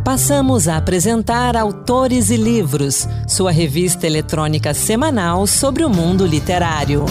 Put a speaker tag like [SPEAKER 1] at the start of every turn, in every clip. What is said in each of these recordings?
[SPEAKER 1] Passamos a apresentar Autores e Livros, sua revista eletrônica semanal sobre o mundo literário.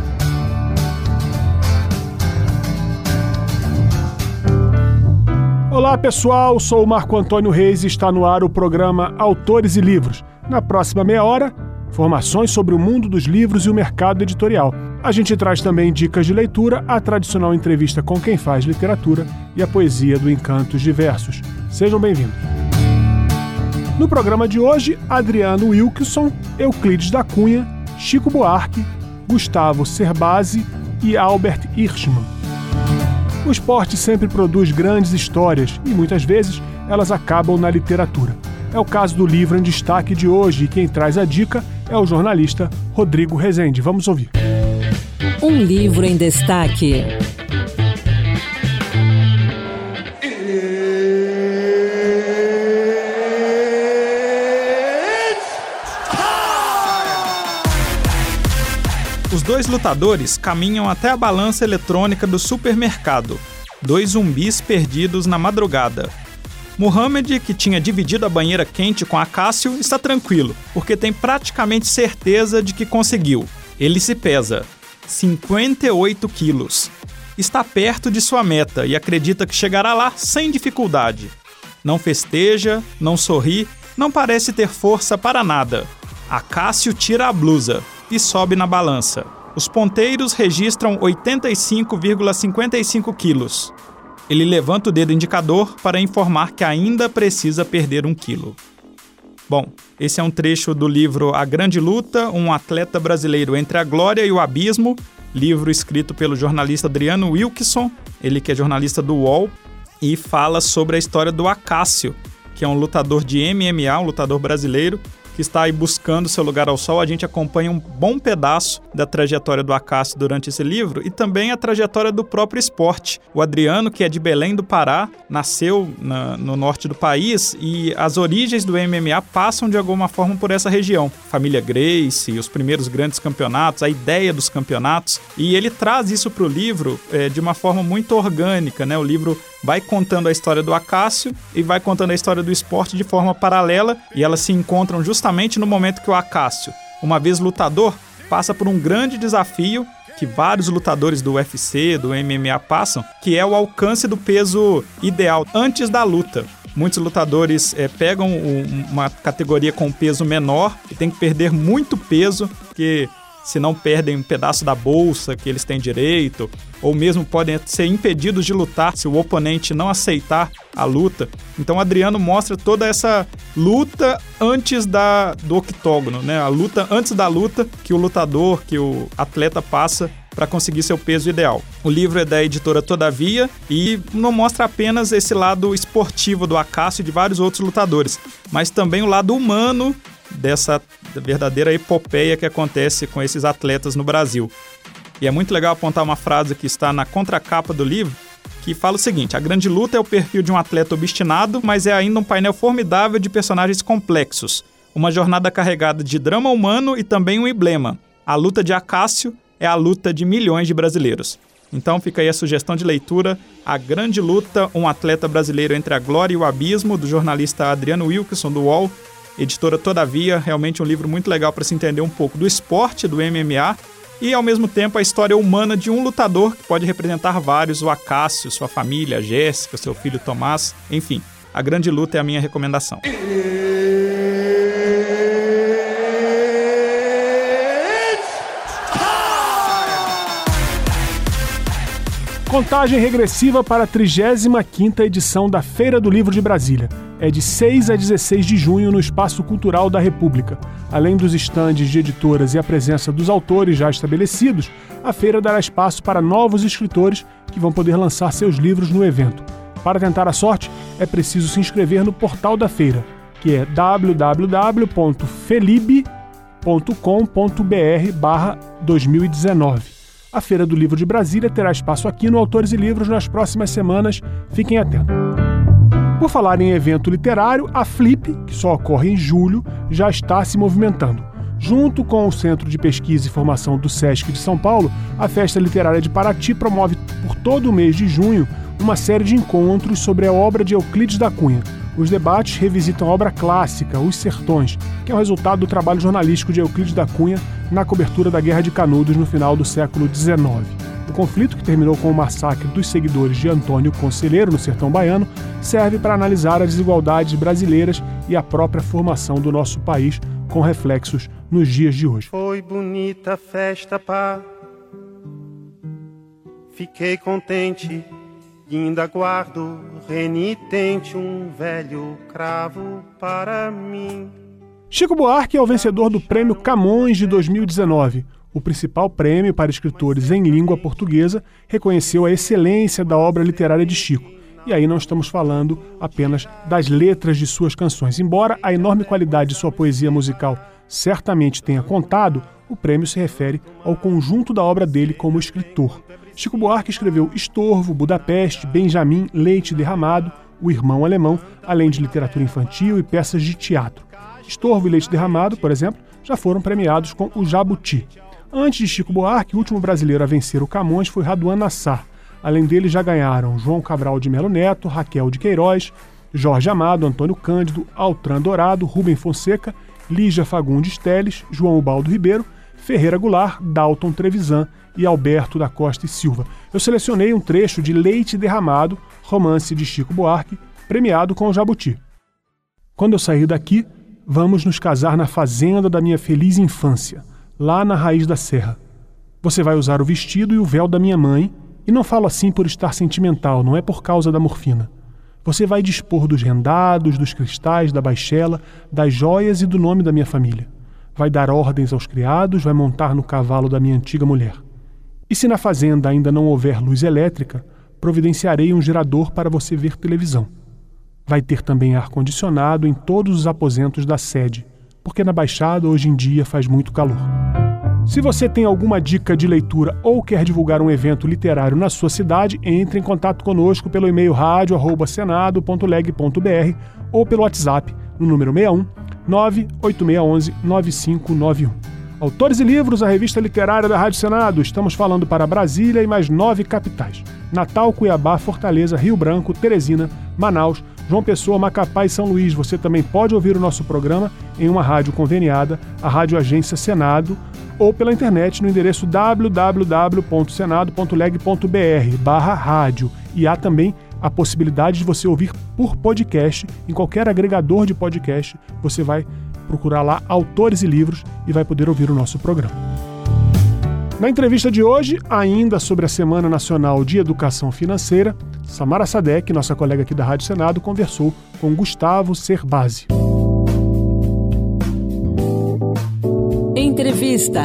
[SPEAKER 2] Olá pessoal, sou o Marco Antônio Reis e está no ar o programa Autores e Livros. Na próxima meia hora, informações sobre o mundo dos livros e o mercado editorial. A gente traz também dicas de leitura, a tradicional entrevista com quem faz literatura e a poesia do Encantos Diversos. Sejam bem-vindos. No programa de hoje, Adriano Wilkeson, Euclides da Cunha, Chico Buarque, Gustavo Cerbasi e Albert Hirschman. O esporte sempre produz grandes histórias e, muitas vezes, elas acabam na literatura. É o caso do livro em destaque de hoje e quem traz a dica é o jornalista Rodrigo Rezende. Vamos ouvir.
[SPEAKER 1] Um livro em destaque.
[SPEAKER 3] Os dois lutadores caminham até a balança eletrônica do supermercado. Dois zumbis perdidos na madrugada. Muhammad, que tinha dividido a banheira quente com Acácio, está tranquilo, porque tem praticamente certeza de que conseguiu. Ele se pesa 58 quilos. Está perto de sua meta e acredita que chegará lá sem dificuldade. Não festeja, não sorri, não parece ter força para nada. Acácio tira a blusa e sobe na balança. Os ponteiros registram 85,55 quilos. Ele levanta o dedo indicador para informar que ainda precisa perder 1 quilo. Bom, esse é um trecho do livro A Grande Luta, um atleta brasileiro entre a glória e o abismo, livro escrito pelo jornalista Adriano Wilkeson, ele que é jornalista do UOL, e fala sobre a história do Acácio, que é um lutador de MMA, um lutador brasileiro, que está aí buscando seu lugar ao sol. A gente acompanha um bom pedaço da trajetória do Acácio durante esse livro e também a trajetória do próprio esporte. O Adriano, que é de Belém do Pará, nasceu no norte do país e as origens do MMA passam de alguma forma por essa região. Família Gracie, os primeiros grandes campeonatos, a ideia dos campeonatos, e ele traz isso para o livro de uma forma muito orgânica, né? O livro vai contando a história do Acácio e vai contando a história do esporte de forma paralela e elas se encontram justamente no momento que o Acácio, uma vez lutador, passa por um grande desafio que vários lutadores do UFC, do MMA passam, que é o alcance do peso ideal antes da luta. Muitos lutadores pegam uma categoria com peso menor e tem que perder muito peso, porque se não perdem um pedaço da bolsa que eles têm direito, ou mesmo podem ser impedidos de lutar se o oponente não aceitar a luta. Então o Adriano mostra toda essa luta antes do octógono, né? A luta antes da luta que o lutador, que o atleta passa para conseguir seu peso ideal. O livro é da editora Todavia e não mostra apenas esse lado esportivo do Acácio e de vários outros lutadores, mas também o lado humano dessa verdadeira epopeia que acontece com esses atletas no Brasil. E é muito legal apontar uma frase que está na contracapa do livro, que fala o seguinte: a grande luta é o perfil de um atleta obstinado, mas é ainda um painel formidável de personagens complexos. Uma jornada carregada de drama humano e também um emblema. A luta de Acácio é a luta de milhões de brasileiros. Então fica aí a sugestão de leitura, A Grande Luta, um atleta brasileiro entre a glória e o abismo, do jornalista Adriano Wilkeson, do UOL, editora Todavia. Realmente um livro muito legal para se entender um pouco do esporte, do MMA, e ao mesmo tempo a história humana de um lutador que pode representar vários, o Acácio, sua família, a Jéssica, seu filho Tomás, enfim. A Grande Luta é a minha recomendação.
[SPEAKER 2] Contagem regressiva para a 35ª edição da Feira do Livro de Brasília. É de 6 a 16 de junho no Espaço Cultural da República. Além dos estandes de editoras e a presença dos autores já estabelecidos, a feira dará espaço para novos escritores que vão poder lançar seus livros no evento. Para tentar a sorte, é preciso se inscrever no portal da feira, que é www.felib.com.br/2019. A Feira do Livro de Brasília terá espaço aqui no Autores e Livros nas próximas semanas. Fiquem atentos. Por falar em evento literário, a Flip, que só ocorre em julho, já está se movimentando. Junto com o Centro de Pesquisa e Formação do SESC de São Paulo, a Festa Literária de Paraty promove por todo o mês de junho uma série de encontros sobre a obra de Euclides da Cunha. Os debates revisitam a obra clássica, Os Sertões, que é o resultado do trabalho jornalístico de Euclides da Cunha na cobertura da Guerra de Canudos no final do século XIX. O conflito, que terminou com o massacre dos seguidores de Antônio Conselheiro no sertão baiano, serve para analisar as desigualdades brasileiras e a própria formação do nosso país, com reflexos nos dias de hoje.
[SPEAKER 4] Foi bonita a festa, pá. Fiquei contente e ainda guardo renitente um velho cravo para mim.
[SPEAKER 2] Chico Buarque é o vencedor do Prêmio Camões de 2019. O principal prêmio para escritores em língua portuguesa reconheceu a excelência da obra literária de Chico. E aí não estamos falando apenas das letras de suas canções. Embora a enorme qualidade de sua poesia musical certamente tenha contado, o prêmio se refere ao conjunto da obra dele como escritor. Chico Buarque escreveu Estorvo, Budapeste, Benjamin, Leite Derramado, O Irmão Alemão, além de literatura infantil e peças de teatro. Estorvo e Leite Derramado, por exemplo, já foram premiados com o Jabuti. Antes de Chico Buarque, o último brasileiro a vencer o Camões foi Raduan Nassar. Além dele, já ganharam João Cabral de Melo Neto, Raquel de Queiroz, Jorge Amado, Antônio Cândido, Altran Dourado, Rubem Fonseca, Lígia Fagundes Teles, João Ubaldo Ribeiro, Ferreira Goulart, Dalton Trevisan e Alberto da Costa e Silva. Eu selecionei um trecho de Leite Derramado, romance de Chico Buarque, premiado com o Jabuti. Quando eu sair daqui, vamos nos casar na fazenda da minha feliz infância, lá na raiz da serra. Você vai usar o vestido e o véu da minha mãe, e não falo assim por estar sentimental, não é por causa da morfina. Você vai dispor dos rendados, dos cristais, da baixela, das joias e do nome da minha família. Vai dar ordens aos criados, vai montar no cavalo da minha antiga mulher. E se na fazenda ainda não houver luz elétrica, providenciarei um gerador para você ver televisão. Vai ter também ar-condicionado em todos os aposentos da sede, porque na Baixada hoje em dia faz muito calor. Se você tem alguma dica de leitura ou quer divulgar um evento literário na sua cidade, entre em contato conosco pelo e-mail radio@senado.leg.br ou pelo WhatsApp no número 61 98611 9591. Autores e Livros, a revista literária da Rádio Senado. Estamos falando para Brasília e mais 9 capitais: Natal, Cuiabá, Fortaleza, Rio Branco, Teresina, Manaus, João Pessoa, Macapá e São Luís. Você também pode ouvir o nosso programa em uma rádio conveniada, a Rádio Agência Senado, ou pela internet no endereço www.senado.leg.br/rádio. E há também a possibilidade de você ouvir por podcast, em qualquer agregador de podcast. Você vai procurar lá Autores e Livros e vai poder ouvir o nosso programa. Na entrevista de hoje, ainda sobre a Semana Nacional de Educação Financeira, Samara Sadek, nossa colega aqui da Rádio Senado, conversou com Gustavo Cerbasi.
[SPEAKER 1] Entrevista.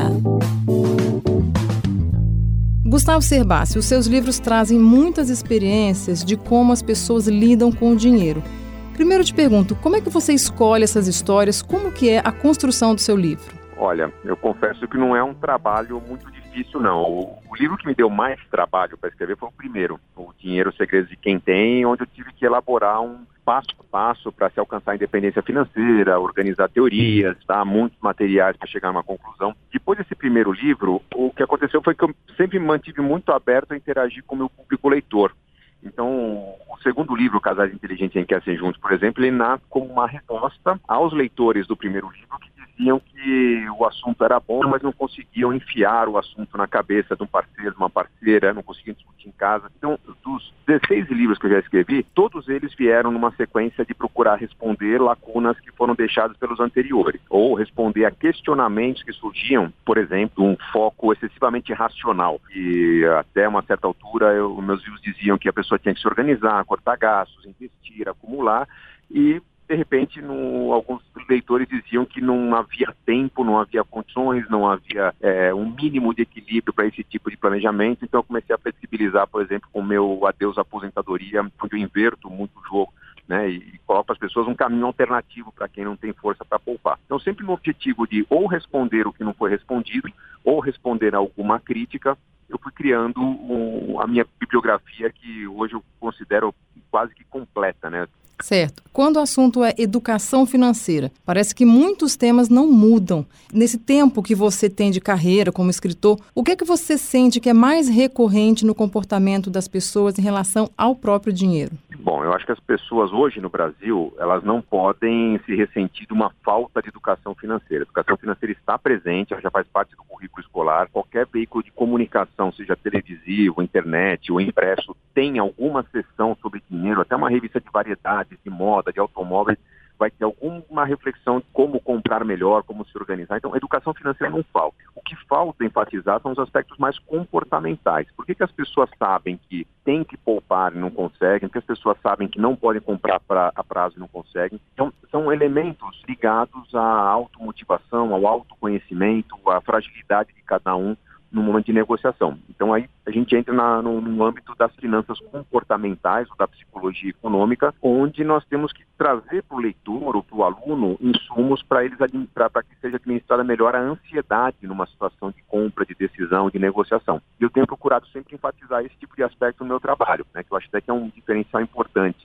[SPEAKER 5] Gustavo Cerbasi, os seus livros trazem muitas experiências de como as pessoas lidam com o dinheiro. Primeiro eu te pergunto, como é que você escolhe essas histórias? Como que é a construção do seu livro?
[SPEAKER 6] Olha, eu confesso que não é um trabalho muito difícil, não. O livro que me deu mais trabalho para escrever foi o primeiro, O Dinheiro, Segredos de Quem Tem, onde eu tive que elaborar um passo a passo para se alcançar a independência financeira, organizar teorias, muitos materiais para chegar a uma conclusão. Depois desse primeiro livro, o que aconteceu foi que eu sempre me mantive muito aberto a interagir com o meu público leitor. Então, o segundo livro, Casais Inteligentes Enriquecem Juntos, por exemplo, ele nasce como uma resposta aos leitores do primeiro livro que diziam que o assunto era bom, mas não conseguiam enfiar o assunto na cabeça de um parceiro, de uma parceira, não conseguiam discutir em casa. Então, dos 16 livros que eu já escrevi, todos eles vieram numa sequência de procurar responder lacunas que foram deixadas pelos anteriores, ou responder a questionamentos que surgiam, por exemplo, um foco excessivamente racional. E até uma certa altura, meus livros diziam que a pessoa tinha que se organizar, cortar gastos, investir, acumular, e de repente, alguns leitores diziam que não havia tempo, não havia condições, não havia um mínimo de equilíbrio para esse tipo de planejamento. Então, eu comecei a flexibilizar, por exemplo, com o meu Adeus Aposentadoria, onde eu inverto muito o jogo, né, e coloco para as pessoas um caminho alternativo para quem não tem força para poupar. Então, sempre no objetivo de ou responder o que não foi respondido, ou responder a alguma crítica, eu fui criando a minha bibliografia, que hoje eu considero quase que completa, né?
[SPEAKER 5] Certo. Quando o assunto é educação financeira, parece que muitos temas não mudam. Nesse tempo que você tem de carreira como escritor, o que é que você sente que é mais recorrente no comportamento das pessoas em relação ao próprio dinheiro?
[SPEAKER 6] Bom, Bom, eu acho que as pessoas hoje no Brasil, elas não podem se ressentir de uma falta de educação financeira. A educação financeira está presente, ela já faz parte do currículo escolar. Qualquer veículo de comunicação, seja televisivo, internet ou impresso, tem alguma seção sobre dinheiro, até uma revista de variedades, de moda, de automóveis, vai ter alguma reflexão de como comprar melhor, como se organizar. Então, a educação financeira não falta. O que falta enfatizar são os aspectos mais comportamentais. Por que as pessoas sabem que tem que poupar e não conseguem? Por que as pessoas sabem que não podem comprar a prazo e não conseguem? Então, são elementos ligados à automotivação, ao autoconhecimento, à fragilidade de cada um no momento de negociação. Então aí a gente entra no âmbito das finanças comportamentais ou da psicologia econômica, onde nós temos que trazer para o leitor ou para o aluno insumos para que seja administrada melhor a ansiedade numa situação de compra, de decisão, de negociação. E eu tenho procurado sempre enfatizar esse tipo de aspecto no meu trabalho, né, que eu acho até que é um diferencial importante.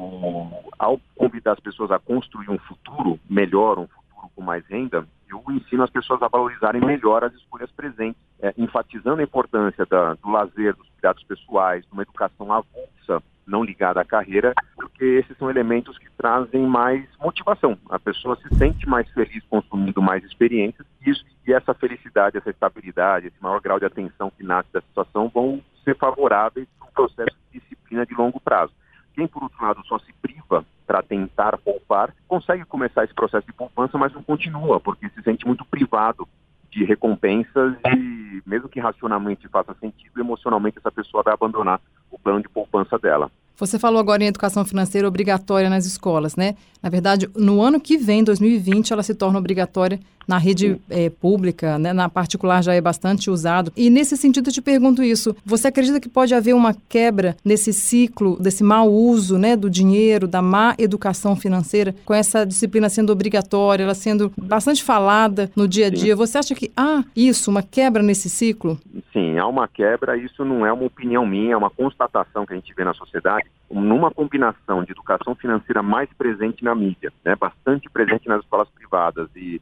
[SPEAKER 6] Ao convidar as pessoas a construir um futuro melhor, um futuro com mais renda, eu ensino as pessoas a valorizarem melhor as escolhas presentes, enfatizando a importância do lazer, dos cuidados pessoais, de uma educação avulsa, não ligada à carreira, porque esses são elementos que trazem mais motivação. A pessoa se sente mais feliz consumindo mais experiências, e essa felicidade, essa estabilidade, esse maior grau de atenção que nasce da situação vão ser favoráveis para um processo de disciplina de longo prazo. Quem, por outro lado, só se priva para tentar poupar, consegue começar esse processo de poupança, mas não continua, porque se sente muito privado de recompensas e, mesmo que racionalmente faça sentido, emocionalmente essa pessoa vai abandonar o plano de poupança dela.
[SPEAKER 5] Você falou agora em educação financeira obrigatória nas escolas, né? Na verdade, no ano que vem, 2020, ela se torna obrigatória na rede pública, né? Na particular já é bastante usado. E nesse sentido eu te pergunto isso, você acredita que pode haver uma quebra nesse ciclo, desse mau uso, né, do dinheiro, da má educação financeira, com essa disciplina sendo obrigatória, ela sendo bastante falada no dia a dia? Sim. Você acha que há uma quebra nesse ciclo?
[SPEAKER 6] Sim, há uma quebra, isso não é uma opinião minha, é uma constatação que a gente vê na sociedade, numa combinação de educação financeira mais presente na mídia, né, bastante presente nas escolas privadas e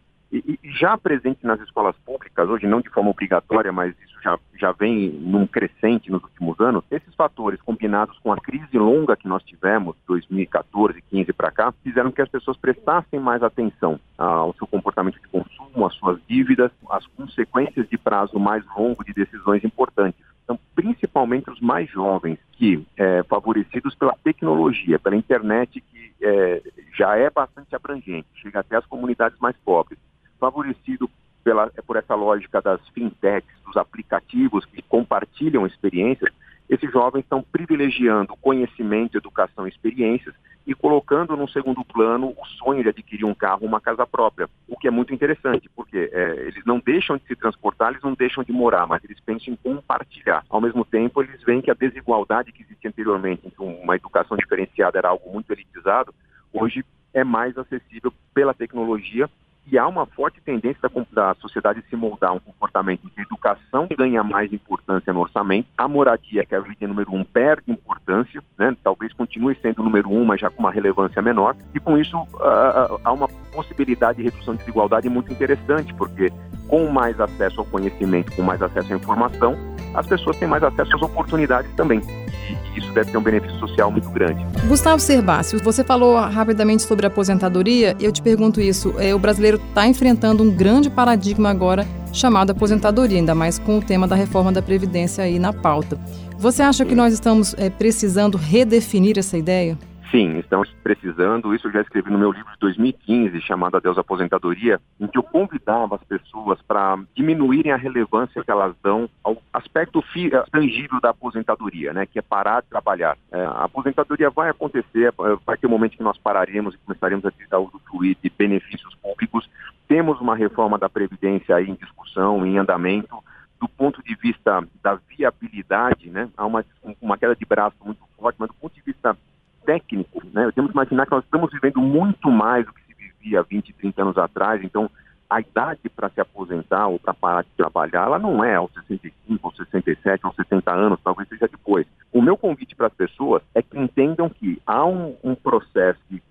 [SPEAKER 6] já presente nas escolas públicas, hoje não de forma obrigatória, mas isso já vem num crescente nos últimos anos. Esses fatores, combinados com a crise longa que nós tivemos, 2014, 15 para cá, fizeram que as pessoas prestassem mais atenção ao seu comportamento de consumo, às suas dívidas, às consequências de prazo mais longo de decisões importantes. Então, principalmente os mais jovens, que favorecidos pela tecnologia, pela internet, que já é bastante abrangente, chega até as comunidades mais pobres, favorecido por essa lógica das fintechs, dos aplicativos que compartilham experiências, esses jovens estão privilegiando conhecimento, educação e experiências e colocando num segundo plano o sonho de adquirir um carro, uma casa própria, o que é muito interessante, porque eles não deixam de se transportar, eles não deixam de morar, mas eles pensam em compartilhar. Ao mesmo tempo, eles veem que a desigualdade que existia anteriormente, então uma educação diferenciada era algo muito elitizado, hoje é mais acessível pela tecnologia. E há uma forte tendência da sociedade se moldar a um comportamento em que a educação ganha mais importância no orçamento, a moradia, que é a item número 1, perde importância, né? Talvez continue sendo o número 1, mas já com uma relevância menor, e com isso há uma possibilidade de redução de desigualdade muito interessante, porque com mais acesso ao conhecimento, com mais acesso à informação, as pessoas têm mais acesso às oportunidades também. E isso deve ter um benefício social muito grande.
[SPEAKER 5] Gustavo Cerbasi, você falou rapidamente sobre a aposentadoria, e eu te pergunto isso, o brasileiro está enfrentando um grande paradigma agora chamado aposentadoria, ainda mais com o tema da reforma da Previdência aí na pauta. Você acha que nós estamos precisando redefinir essa ideia?
[SPEAKER 6] Sim, estamos precisando. Isso eu já escrevi no meu livro de 2015, chamado Adeus Aposentadoria, em que eu convidava as pessoas para diminuírem a relevância que elas dão ao aspecto tangível da aposentadoria, né, que é parar de trabalhar. A aposentadoria vai acontecer, vai ter um momento que nós pararemos e começaremos a usufruir de benefícios públicos. Temos uma reforma da Previdência aí em discussão, em andamento. Do ponto de vista da viabilidade, né, há uma queda de braço muito forte, mas do ponto de vista técnico, né? Temos que imaginar que nós estamos vivendo muito mais do que se vivia 20, 30 anos atrás, então a idade para se aposentar ou para parar de trabalhar, ela não é aos 65, aos 67, aos 70 anos, talvez seja depois. O meu convite para as pessoas é que entendam que há um processo de construção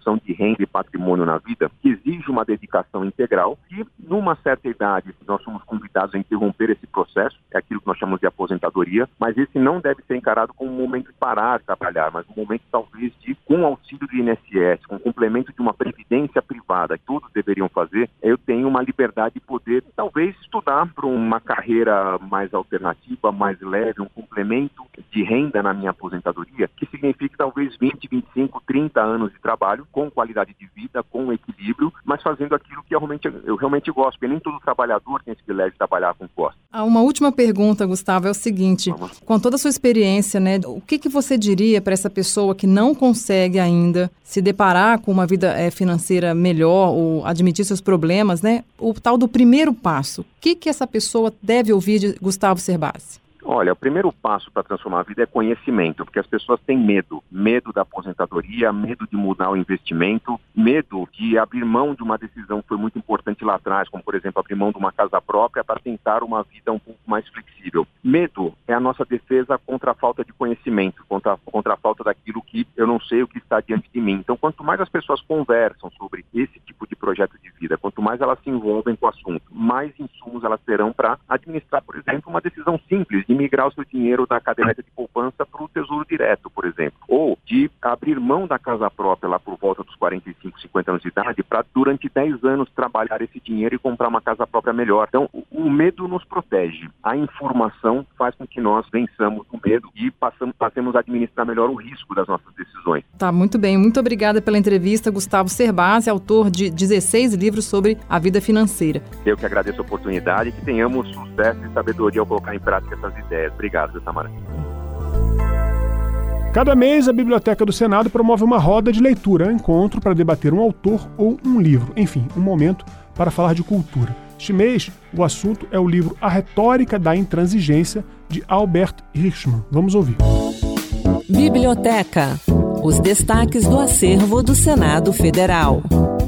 [SPEAKER 6] construção de renda e patrimônio na vida, que exige uma dedicação integral e, numa certa idade, nós somos convidados a interromper esse processo, é aquilo que nós chamamos de aposentadoria, mas esse não deve ser encarado como um momento de parar de trabalhar, mas um momento talvez de, com auxílio do INSS, com complemento de uma previdência privada, que todos deveriam fazer, eu tenho uma liberdade de poder, talvez, estudar para uma carreira mais alternativa, mais leve, um complemento de renda na minha aposentadoria, que signifique talvez 20, 25, 30 anos de trabalho, com qualidade de vida, com equilíbrio, mas fazendo aquilo que eu realmente gosto, porque nem todo trabalhador tem esse privilégio de trabalhar com gosto.
[SPEAKER 5] Uma última pergunta, Gustavo, é o seguinte, com toda a sua experiência, né, o que você diria para essa pessoa que não consegue ainda se deparar com uma vida financeira melhor ou admitir seus problemas, né, o tal do primeiro passo? O que essa pessoa deve ouvir de Gustavo Cerbasi?
[SPEAKER 6] Olha, o primeiro passo para transformar a vida é conhecimento, porque as pessoas têm medo. Medo da aposentadoria, medo de mudar o investimento, medo de abrir mão de uma decisão que foi muito importante lá atrás, como, por exemplo, abrir mão de uma casa própria para tentar uma vida um pouco mais flexível. Medo é a nossa defesa contra a falta de conhecimento, contra a falta daquilo que eu não sei o que está diante de mim. Então, quanto mais as pessoas conversam sobre esse tipo de projeto de vida, quanto mais elas se envolvem com o assunto, mais insumos elas terão para administrar, por exemplo, uma decisão simples de migrar o seu dinheiro da caderneta de poupança para o Tesouro Direto, por exemplo. Ou de abrir mão da casa própria lá por volta dos 45, 50 anos de idade para durante 10 anos trabalhar esse dinheiro e comprar uma casa própria melhor. Então, o medo nos protege. A informação faz com que nós vençamos o medo e passemos a administrar melhor o risco das nossas decisões.
[SPEAKER 5] Tá, muito bem. Muito obrigada pela entrevista, Gustavo Cerbasi, autor de 16 livros sobre a vida financeira.
[SPEAKER 6] Eu que agradeço a oportunidade e que tenhamos sucesso e sabedoria ao colocar em prática essas ideias. Obrigado, Tamara.
[SPEAKER 2] Cada mês, a Biblioteca do Senado promove uma roda de leitura, um encontro para debater um autor ou um livro. Enfim, um momento para falar de cultura. Este mês, o assunto é o livro A Retórica da Intransigência, de Albert Hirschman. Vamos ouvir.
[SPEAKER 1] Biblioteca. Os destaques do acervo do Senado Federal.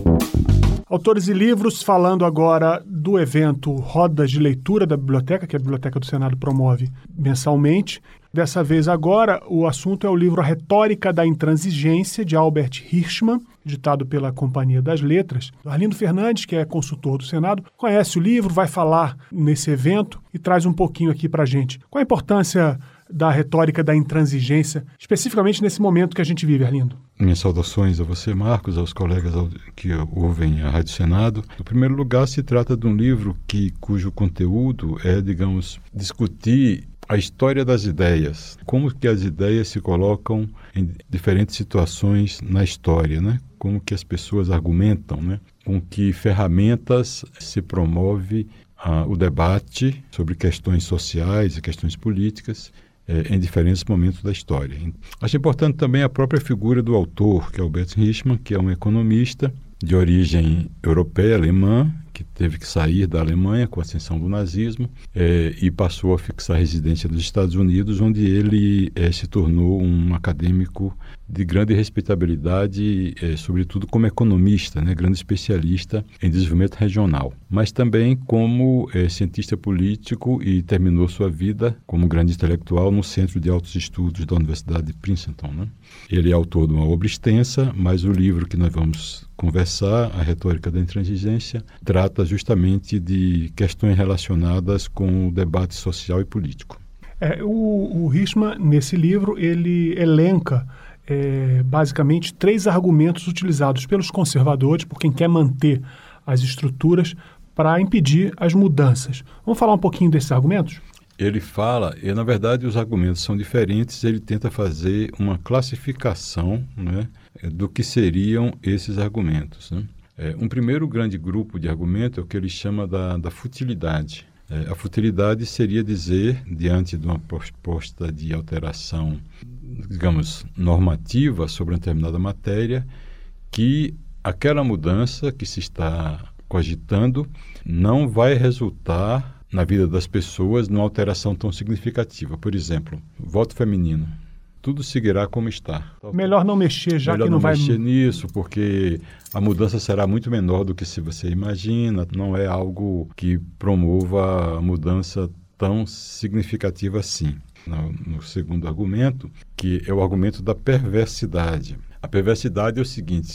[SPEAKER 2] Autores e livros, falando agora do evento Rodas de Leitura da Biblioteca, que a Biblioteca do Senado promove mensalmente. Dessa vez agora, o assunto é o livro A Retórica da Intransigência, de Albert Hirschman, editado pela Companhia das Letras. Arlindo Fernandes, que é consultor do Senado, conhece o livro, vai falar nesse evento e traz um pouquinho aqui para a gente. Qual a importância da retórica da intransigência, especificamente nesse momento que a gente vive, Arlindo?
[SPEAKER 7] Minhas saudações a você, Marcos, aos colegas que ouvem a Rádio Senado. Em primeiro lugar, se trata de um livro cujo conteúdo é, digamos, discutir a história das ideias, como que as ideias se colocam em diferentes situações na história, né? Como que as pessoas argumentam, né? Com que ferramentas se promove o debate sobre questões sociais e questões políticas em diferentes momentos da história. Acho importante também a própria figura do autor, que é Albert Hirschman, que é um economista de origem europeia, alemã, que teve que sair da Alemanha com a ascensão do nazismo e passou a fixar residência nos Estados Unidos, onde ele se tornou um acadêmico de grande respeitabilidade, sobretudo como economista, né, grande especialista em desenvolvimento regional, mas também como cientista político, e terminou sua vida como grande intelectual no Centro de Altos Estudos da Universidade de Princeton, né? Ele é autor de uma obra extensa, mas o livro que nós vamos conversar, A Retórica da Intransigência, trata justamente de questões relacionadas com o debate social e político.
[SPEAKER 2] O Hirschman, nesse livro, ele elenca basicamente 3 argumentos utilizados pelos conservadores, por quem quer manter as estruturas, para impedir as mudanças. Vamos falar um pouquinho desses argumentos?
[SPEAKER 7] Ele fala, e na verdade os argumentos são diferentes, ele tenta fazer uma classificação, né, do que seriam esses argumentos, né? Um primeiro grande grupo de argumento é o que ele chama da futilidade. A futilidade seria dizer, diante de uma proposta de alteração, digamos, normativa sobre uma determinada matéria, que aquela mudança que se está cogitando não vai resultar na vida das pessoas numa alteração tão significativa. Por exemplo, voto feminino. Tudo seguirá como está.
[SPEAKER 2] Melhor não mexer, já que não vai...
[SPEAKER 7] Melhor não mexer nisso, porque a mudança será muito menor do que se você imagina. Não é algo que promova a mudança tão significativa assim. No segundo argumento, que é o argumento da perversidade. A perversidade é o seguinte: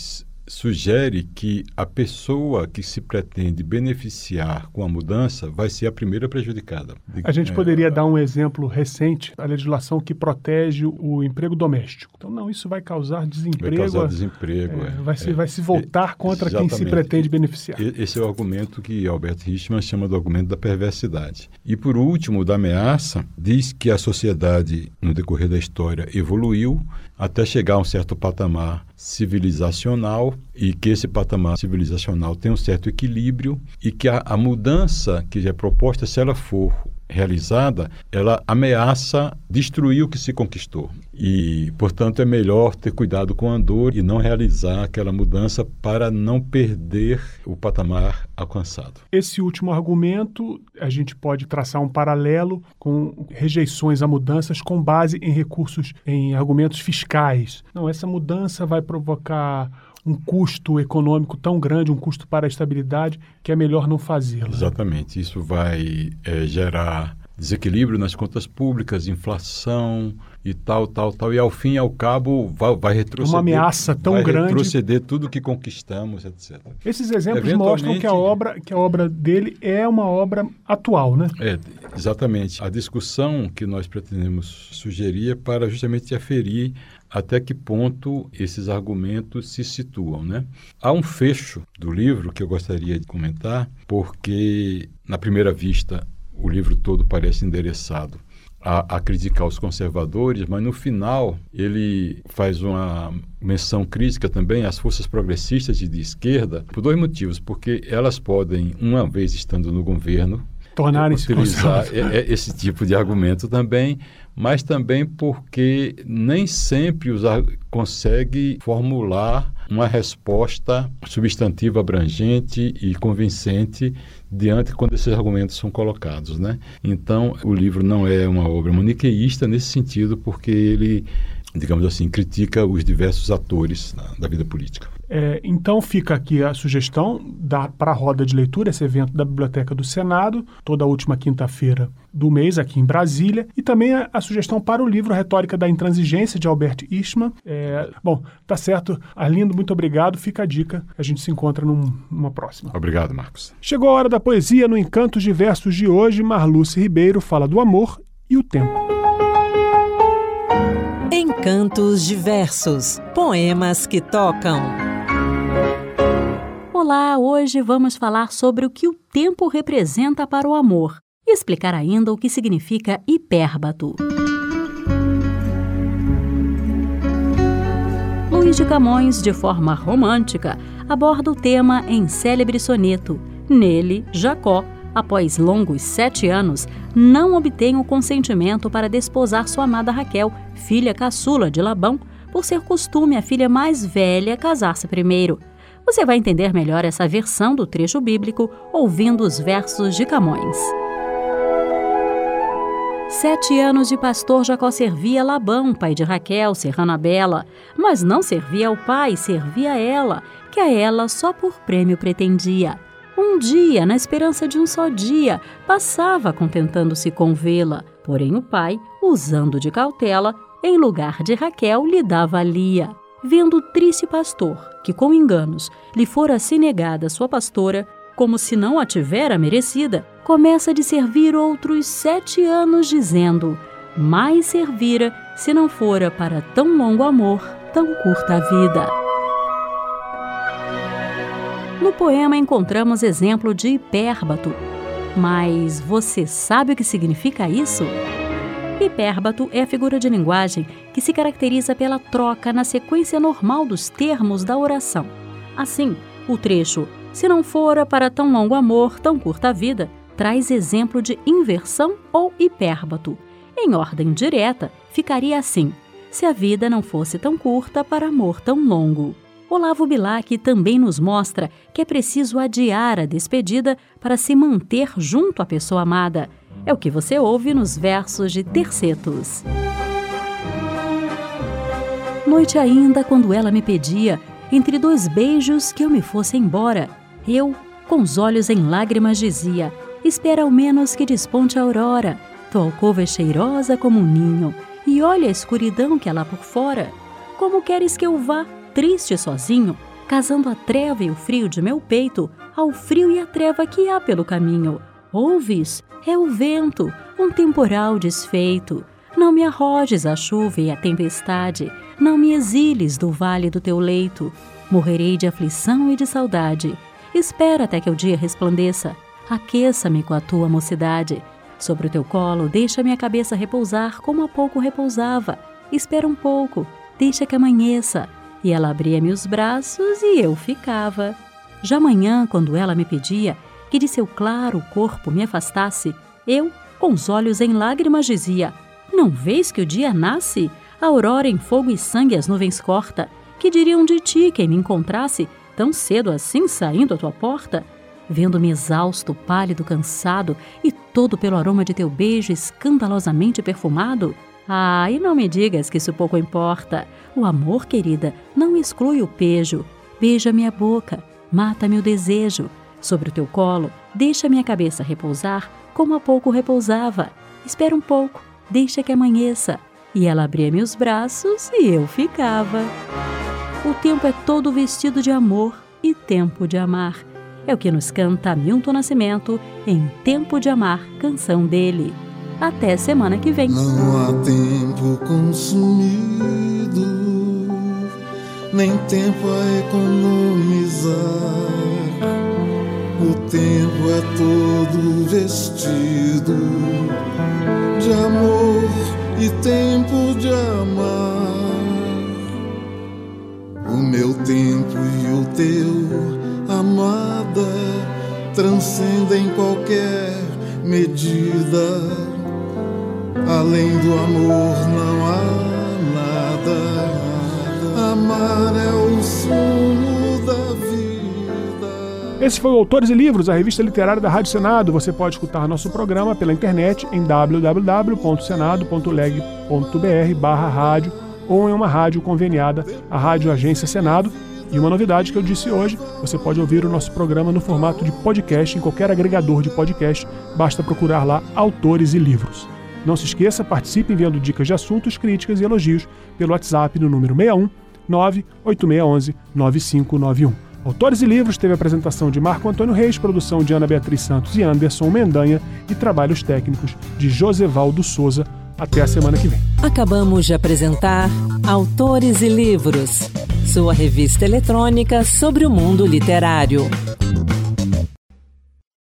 [SPEAKER 7] sugere que a pessoa que se pretende beneficiar com a mudança vai ser a primeira prejudicada.
[SPEAKER 2] A gente poderia dar um exemplo recente, a legislação que protege o emprego doméstico. Então, não, isso vai causar desemprego.
[SPEAKER 7] Vai causar desemprego.
[SPEAKER 2] Vai se voltar contra quem se pretende beneficiar.
[SPEAKER 7] Esse é o argumento que Albert Hirschman chama do argumento da perversidade. E, por último, da ameaça, diz que a sociedade, no decorrer da história, evoluiu até chegar a um certo patamar civilizacional e que esse patamar civilizacional tem um certo equilíbrio e que a mudança que é proposta, se ela for realizada, ela ameaça destruir o que se conquistou. E, portanto, é melhor ter cuidado com a dor e não realizar aquela mudança para não perder o patamar alcançado.
[SPEAKER 2] Esse último argumento, a gente pode traçar um paralelo com rejeições a mudanças com base em recursos, em argumentos fiscais. Não, essa mudança vai provocar um custo econômico tão grande, um custo para a estabilidade, que é melhor não fazê-lo.
[SPEAKER 7] Exatamente. Isso vai gerar desequilíbrio nas contas públicas, inflação e tal. E ao fim e ao cabo vai retroceder.
[SPEAKER 2] Uma ameaça tão grande.
[SPEAKER 7] Vai retroceder tudo que conquistamos, etc.
[SPEAKER 2] Esses exemplos mostram que a obra dele é uma obra atual, né?
[SPEAKER 7] Exatamente. A discussão que nós pretendemos sugerir é para justamente aferir até que ponto esses argumentos se situam, né? Há um fecho do livro que eu gostaria de comentar, porque, na primeira vista, o livro todo parece endereçado a criticar os conservadores, mas no final ele faz uma menção crítica também às forças progressistas de esquerda, por dois motivos, porque elas podem, uma vez estando no governo,
[SPEAKER 2] tornarem-se
[SPEAKER 7] utilizar esse tipo de argumento também, mas também porque nem sempre consegue formular uma resposta substantiva, abrangente e convincente diante quando esses argumentos são colocados, né? Então, o livro não é uma obra maniqueísta nesse sentido, porque ele, digamos assim, critica os diversos atores da vida política.
[SPEAKER 2] Então fica aqui a sugestão para a roda de leitura, esse evento da Biblioteca do Senado, toda a última quinta-feira do mês aqui em Brasília, e também a sugestão para o livro Retórica da Intransigência, de Albert Hirschman. Bom, tá certo. Arlindo, muito obrigado. Fica a dica. A gente se encontra numa próxima.
[SPEAKER 7] Obrigado, Marcos.
[SPEAKER 2] Chegou a hora da poesia no Encantos Diversos de hoje. Marluce Ribeiro fala do amor e o tempo.
[SPEAKER 1] Encantos Diversos. Poemas que tocam.
[SPEAKER 8] Olá, hoje vamos falar sobre o que o tempo representa para o amor e explicar ainda o que significa hipérbato. Luís de Camões, de forma romântica, aborda o tema em célebre soneto. Nele, Jacó, após longos 7 anos, não obtém o consentimento para desposar sua amada Raquel, filha caçula de Labão, por ser costume a filha mais velha casar-se primeiro. Você vai entender melhor essa versão do trecho bíblico ouvindo os versos de Camões. 7 anos de pastor, Jacó servia Labão, pai de Raquel, serrana bela, mas não servia ao pai, servia a ela, que a ela só por prêmio pretendia. Um dia, na esperança de um só dia, passava contentando-se com vê-la, porém o pai, usando de cautela, em lugar de Raquel, lhe dava Lia. Vendo o triste pastor, que com enganos lhe fora assim negada sua pastora, como se não a tivera merecida, começa de servir outros 7 anos, dizendo: mais servira se não fora para tão longo amor, tão curta a vida. No poema encontramos exemplo de hipérbato. Mas você sabe o que significa isso? Hipérbato é a figura de linguagem que se caracteriza pela troca na sequência normal dos termos da oração. Assim, o trecho "se não fora para tão longo amor, tão curta a vida" traz exemplo de inversão ou hipérbato. Em ordem direta, ficaria assim: se a vida não fosse tão curta para amor tão longo. Olavo Bilac também nos mostra que é preciso adiar a despedida para se manter junto à pessoa amada. É o que você ouve nos versos de Tercetos. Noite ainda, quando ela me pedia, entre 2 beijos, que eu me fosse embora, eu, com os olhos em lágrimas, dizia: espera ao menos que desponte a aurora. Tua alcova é cheirosa como um ninho, e olha a escuridão que há lá por fora. Como queres que eu vá, triste sozinho? casando a treva e o frio de meu peito ao frio e a treva que há pelo caminho. Ouves? É o vento, um temporal desfeito. Não me arrojes a chuva e a tempestade, não me exiles do vale do teu leito. Morrerei de aflição e de saudade. Espera até que o dia resplandeça, aqueça-me com a tua mocidade. Sobre o teu colo deixa minha cabeça repousar como há pouco repousava. Espera um pouco, deixa que amanheça. E ela abria-me os braços e eu ficava. Já amanhã, quando ela me pedia que de seu claro corpo me afastasse, eu, com os olhos em lágrimas, dizia: não vês que o dia nasce? A aurora em fogo e sangue as nuvens corta. Que diriam de ti quem me encontrasse tão cedo assim saindo à tua porta? Vendo-me exausto, pálido, cansado e todo pelo aroma de teu beijo escandalosamente perfumado? Ah, e não me digas que isso pouco importa. O amor, querida, não exclui o pejo. Beija-me a boca, mata-me o desejo. Sobre o teu colo, deixa minha cabeça repousar como há pouco repousava. Espera um pouco, deixa que amanheça. E ela abria-me os braços e eu ficava. O tempo é todo vestido de amor e tempo de amar. É o que nos canta Milton Nascimento em Tempo de Amar, canção dele. Até semana que vem.
[SPEAKER 9] Não há tempo consumido, nem tempo a economizar. O tempo é todo vestido de amor e tempo de amar. O meu tempo e o teu, amada, transcendem qualquer medida. Além do amor não há nada. Amar é o sumo da vida.
[SPEAKER 2] Esse foi o Autores e Livros, a revista literária da Rádio Senado. Você pode escutar nosso programa pela internet em www.senado.leg.br/rádio ou em uma rádio conveniada, a Rádio Agência Senado. E uma novidade que eu disse hoje, você pode ouvir o nosso programa no formato de podcast em qualquer agregador de podcast, basta procurar lá Autores e Livros. Não se esqueça, participe enviando dicas de assuntos, críticas e elogios pelo WhatsApp no número 61 98611 9591. Autores e Livros teve a apresentação de Marco Antônio Reis, produção de Ana Beatriz Santos e Anderson Mendanha e trabalhos técnicos de Josevaldo Souza. Até a semana que vem.
[SPEAKER 1] Acabamos de apresentar Autores e Livros, sua revista eletrônica sobre o mundo literário.